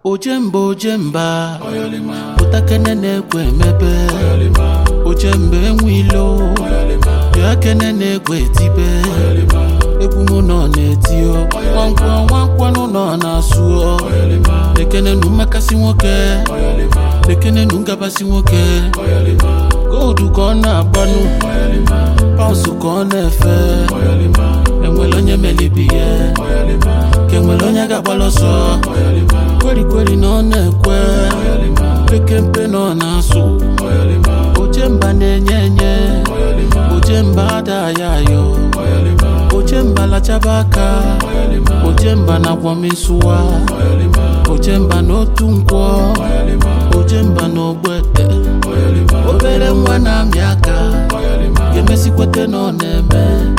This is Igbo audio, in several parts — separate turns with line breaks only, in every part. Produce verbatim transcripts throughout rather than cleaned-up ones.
Ojemba ojemba utakene nekwe mebe Ojembe enwilo yakene nekwe tibe Egwu no netio Wankwa wankwa no no na suo Lekene numakasi nwoke Lekene nungabasi nwoke Godu kona banu Pausu kona efe Enwelonye melibiye Kenwelonye gabaloso Kweli kweli no nekwe Pekempe no nasu Ojemba nenyenye Ojemba dayayo Ojemba la chabaka Ojemba na wamisuwa Ojemba no tunkwo Ojemba no bwete Obere mwana miaka Gemesi kwete no neme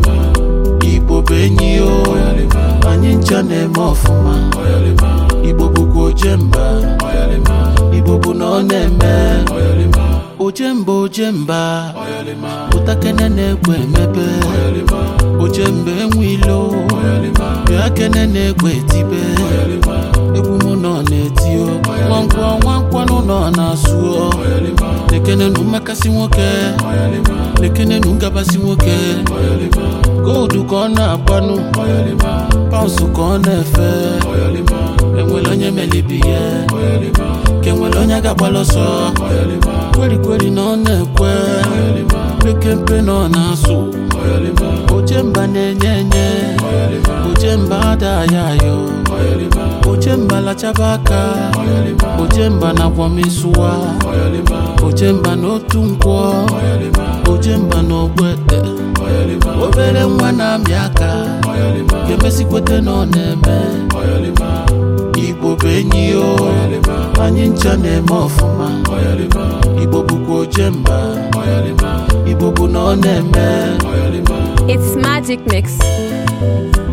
Ibo benyo Anyi nchane mofuma Ibo buku ojemba Ibo bu no neme Ojemba ojemba Utakene nekwe mebe Ojembe enwilo Yakene nekwe tibe Egwu no netio Wankwa wankwa no no na suo Lekene numakasi nwoke Lekene nungabasi nwoke Godu kona banu Pausu kona efe Enwelonye melibiye Kenwelonye gabaloso Kweli kweli no nekwe Pekempe no nasu Ojemba nenyenye Ojemba dayayo Ojemba la chabaka Ojemba na wamisuwa Ojemba no tunkwo Ojemba no bwete Obere mwana miaka Gemesi kwete no neme Ibo benyo Anyi nchane mofuma Ibo buku ojemba Ibo bu no neme.
It's Magic Mix.